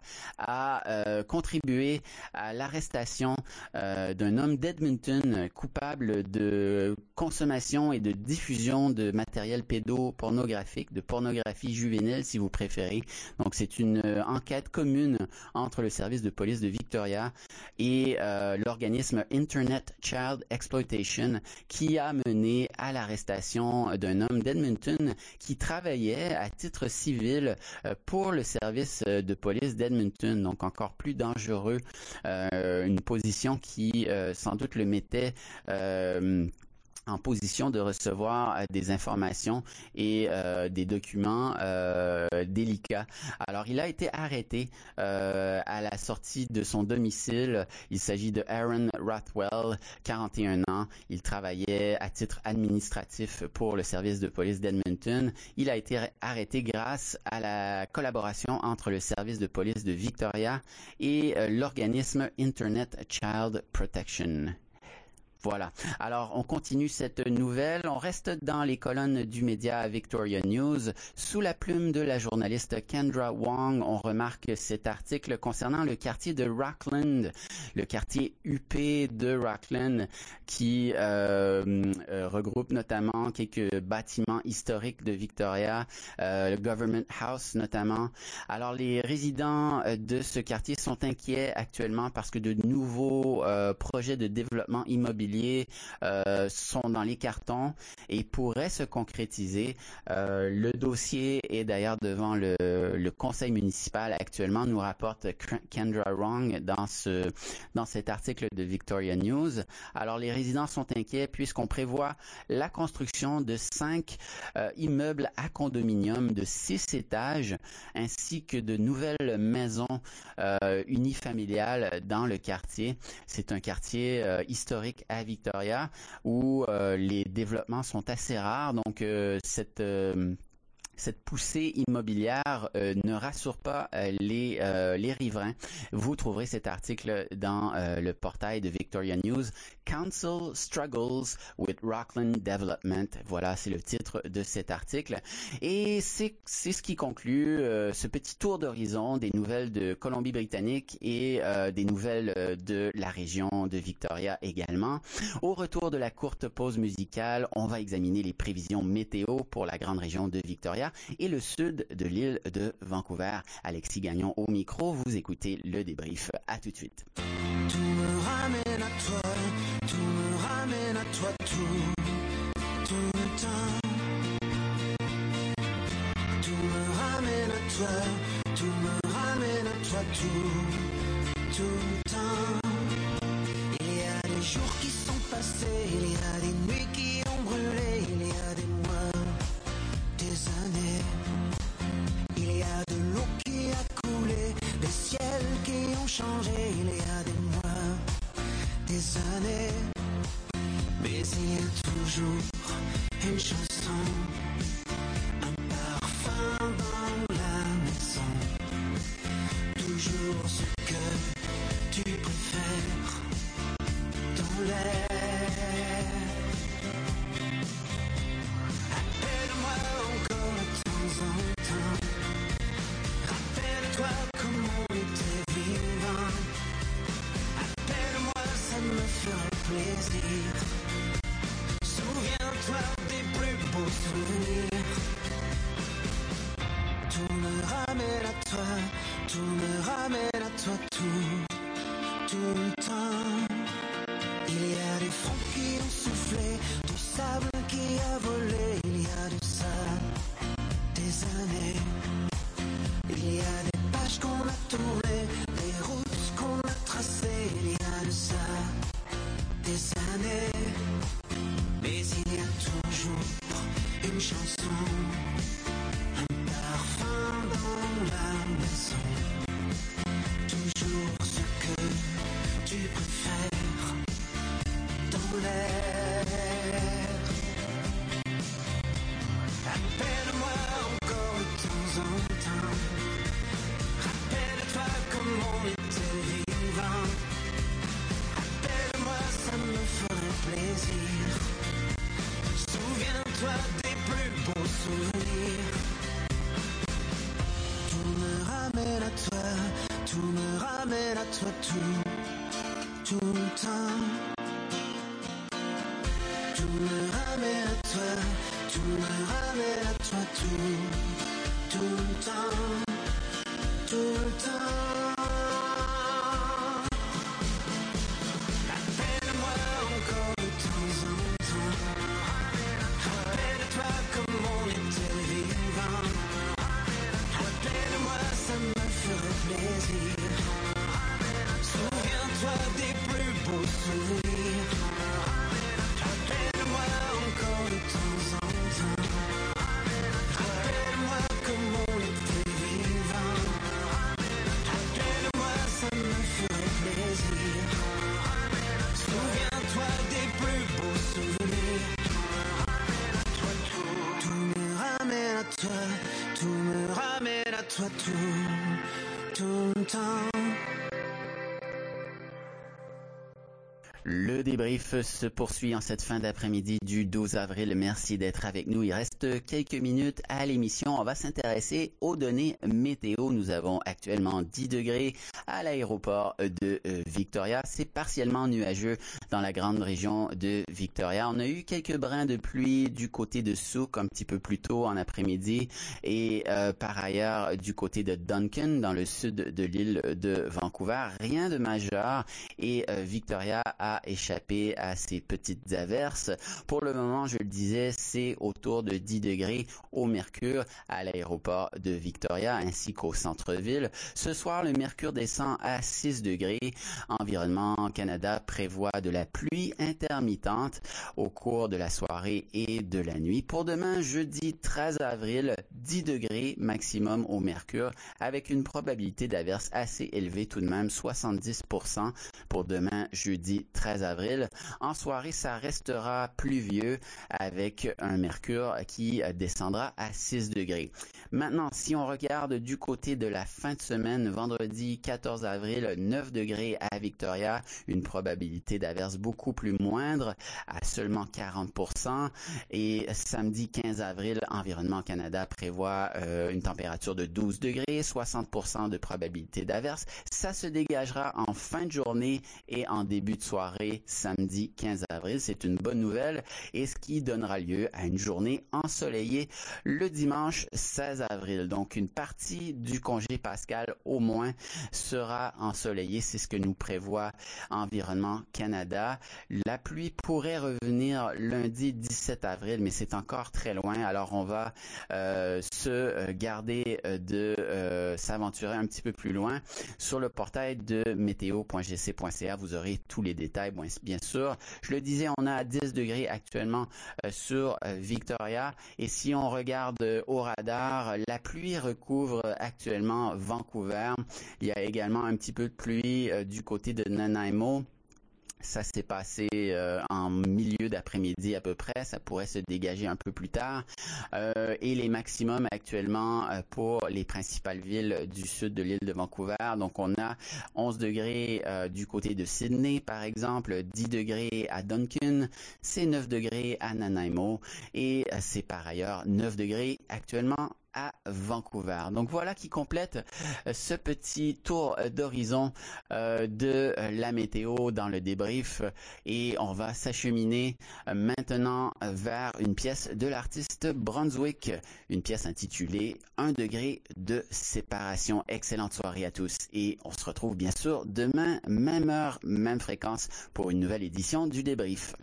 a euh, contribué à l'arrestation euh, d'un homme d'Edmonton coupable de consommation et de diffusion de matériel pédopornographique, de pornographie juvénile si vous préférez. Donc c'est une euh, enquête commune entre le service de police de Victoria et euh, l'organisme Internet Child Exploitation qui a mené à l'arrestation d'un homme d'Edmonton qui travaillait à titre civil pour le service de police d'Edmonton, donc encore plus dangereux, euh, une position qui euh, sans doute le mettait euh, en position de recevoir euh, des informations et euh, des documents euh, délicats. Alors, il a été arrêté euh, à la sortie de son domicile. Il s'agit de Aaron Rothwell, quarante et un ans. Il travaillait à titre administratif pour le service de police d'Edmonton. Il a été arrêté grâce à la collaboration entre le service de police de Victoria et euh, l'organisme Internet Child Protection. Voilà. Alors, on continue cette nouvelle. On reste dans les colonnes du média Victoria News. Sous la plume de la journaliste Kendra Wong, on remarque cet article concernant le quartier de Rockland, le quartier huppé de Rockland, qui euh, euh, regroupe notamment quelques bâtiments historiques de Victoria, euh, le Government House notamment. Alors, les résidents de ce quartier sont inquiets actuellement parce que de nouveaux euh, projets de développement immobilier Euh, sont dans les cartons et pourraient se concrétiser. Euh, le dossier est d'ailleurs devant le, le conseil municipal actuellement, nous rapporte Kendra Wong dans ce dans cet article de Victoria News. Alors les résidents sont inquiets puisqu'on prévoit la construction de cinq euh, immeubles à condominium de six étages ainsi que de nouvelles maisons euh, unifamiliales dans le quartier. C'est un quartier euh, historique à Victoria où euh, les développements sont assez rares, donc euh, cette euh, cette poussée immobilière euh, ne rassure pas euh, les euh, les riverains. Vous trouverez cet article dans euh, le portail de Victoria News. Council struggles with Rockland development. Voilà, c'est le titre de cet article. Et c'est c'est ce qui conclut euh, ce petit tour d'horizon des nouvelles de Colombie-Britannique et euh, des nouvelles de la région de Victoria également. Au retour de la courte pause musicale, on va examiner les prévisions météo pour la grande région de Victoria et le sud de l'île de Vancouver. Alexis Gagnon au micro, vous écoutez le débrief. À tout de suite. Tout me ramène à toi, tout me ramène à toi, tout, tout le temps. Tout me ramène à toi, tout me ramène à toi, tout, tout le temps. Il y a des jours qui sont passés, il y a des nuits qui ont brûlé, il y a des mois, des années. Il y a de l'eau qui a coulé, des ciels qui ont changé, il y a des mois, des années. Mais il y a toujours une chanson, un parfum dans la maison. Toujours ce que tu préfères dans l'air. Appelle-moi encore de temps en temps. Rappelle-toi comment on était vivant. Appelle-moi, ça me fera plaisir. Souviens-toi des plus beaux souvenirs. Tout me ramène à toi, tout me ramène à toi, tout, tout le temps. Il y a des fronts qui ont soufflé, du sable qui a volé, il y a de ça, un parfum dans la maison. Toujours ce que tu préfères dans l'air. Appelle-moi encore de temps en temps. Rappelle-toi comme on était vivant. Appelle-moi, ça me ferait plaisir. Souviens-toi des plus beaux souvenirs. Tout me ramène à toi, tout me ramène à toi, tout, tout le temps. Tout me ramène à toi, tout me ramène à toi, tout, tout le temps, tout le temps. Appelle-moi encore de temps en temps. Rappelle-toi comme on était vivant. Rappelle-moi, ça me ferait plaisir. Souviens-toi des plus beaux souvenirs. Rappelle-moi encore de temps en temps. Rappelle-moi comme on était vivant. Rappelle-moi, ça me ferait plaisir. Souviens-toi des plus beaux souvenirs. Tout me ramène à toi, tout me ramène à toi, tout, tout le temps. Le débrief se poursuit en cette fin d'après-midi du douze avril. Merci d'être avec nous. Il reste quelques minutes à l'émission. On va s'intéresser aux données météo. Nous avons actuellement dix degrés à l'aéroport de Victoria. C'est partiellement nuageux dans la grande région de Victoria. On a eu quelques brins de pluie du côté de Souk un petit peu plus tôt en après-midi et euh, par ailleurs du côté de Duncan dans le sud de l'île de Vancouver. Rien de majeur et euh, Victoria a échappé à ces petites averses. Pour le moment, je le disais, c'est autour de dix degrés au mercure à l'aéroport de Victoria ainsi qu'au centre-ville. Ce soir, le mercure descend à six degrés. Environnement Canada prévoit de la pluie intermittente au cours de la soirée et de la nuit. Pour demain, jeudi treize avril, dix degrés maximum au mercure avec une probabilité d'averse assez élevée tout de même, soixante-dix pour cent pour demain, jeudi treize avril. En soirée, ça restera pluvieux avec un mercure qui descendra à six degrés. Maintenant, si on regarde du côté de la fin de semaine, vendredi quatorze avril, neuf degrés à Victoria, une probabilité d'averse beaucoup plus moindre à seulement quarante pour cent. Et samedi quinze avril, Environnement Canada prévoit euh, une température de douze degrés, soixante pour cent de probabilité d'averse. Ça se dégagera en fin de journée et en début de soirée, samedi quinze avril. C'est une bonne nouvelle et ce qui donnera lieu à une journée ensoleillée le dimanche seize avril. Donc, une partie du congé pascal au moins sera ensoleillée. C'est ce que nous prévoit Environnement Canada. La pluie pourrait revenir lundi dix-sept avril, mais c'est encore très loin. Alors, on va euh, se garder de euh, s'aventurer un petit peu plus loin. Sur le portail de météo point g c point c a, vous aurez tous les détails, bien sûr. Je le disais, on a dix degrés actuellement euh, sur euh, Victoria. Et si on regarde euh, au radar, la pluie recouvre actuellement Vancouver. Il y a également un petit peu de pluie euh, du côté de Nanaimo. Ça s'est passé euh, en milieu d'après-midi à peu près. Ça pourrait se dégager un peu plus tard. Euh, et les maximums actuellement euh, pour les principales villes du sud de l'île de Vancouver. Donc, on a onze degrés euh, du côté de Sydney, par exemple, dix degrés à Duncan, c'est neuf degrés à Nanaimo et euh, c'est par ailleurs neuf degrés actuellement à Vancouver. Donc voilà qui complète ce petit tour d'horizon euh, de la météo dans le débrief et on va s'acheminer maintenant vers une pièce de l'artiste Brunswick, une pièce intitulée Un degré de séparation. Excellente soirée à tous et on se retrouve bien sûr demain, même heure, même fréquence pour une nouvelle édition du débrief.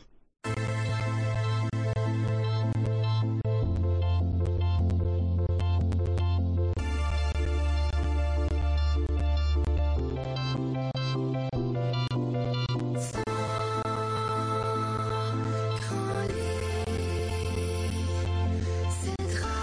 C'est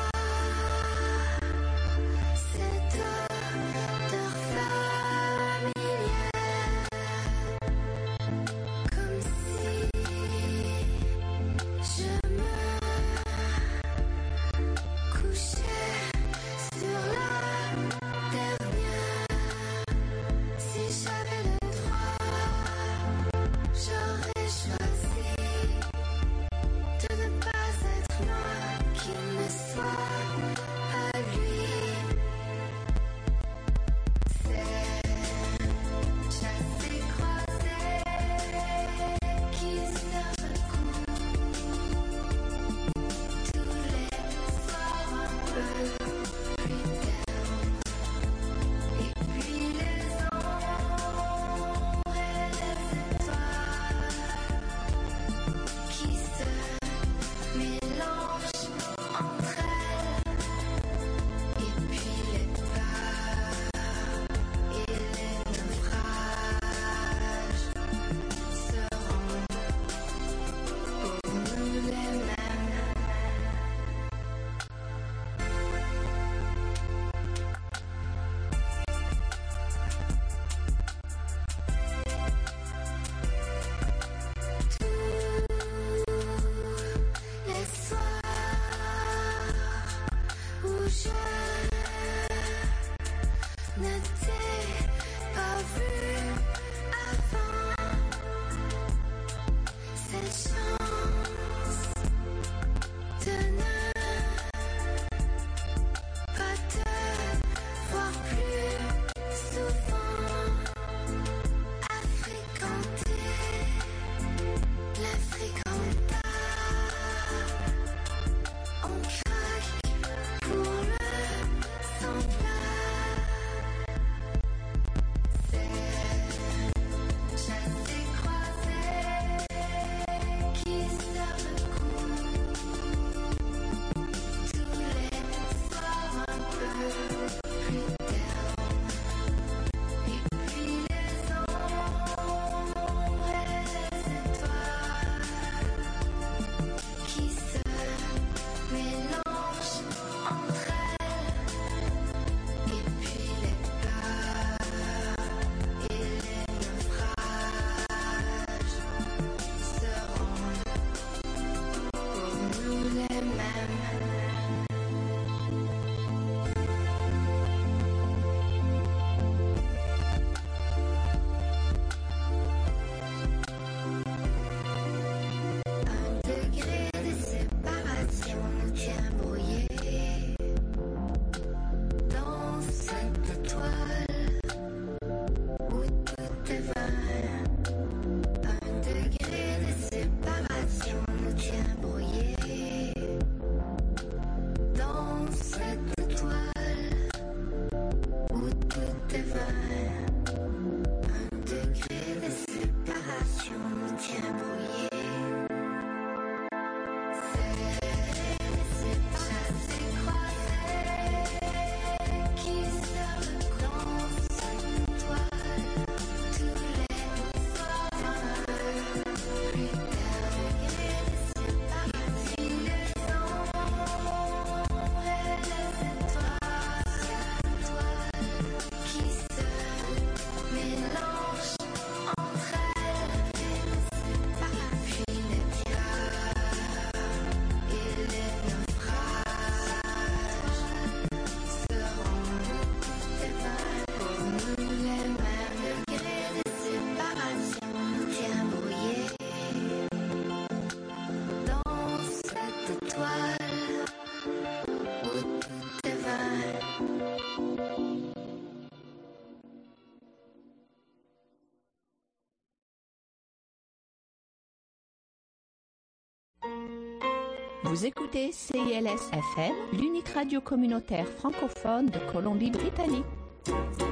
Vous écoutez C I L S F M, l'unique radio communautaire francophone de Colombie-Britannique.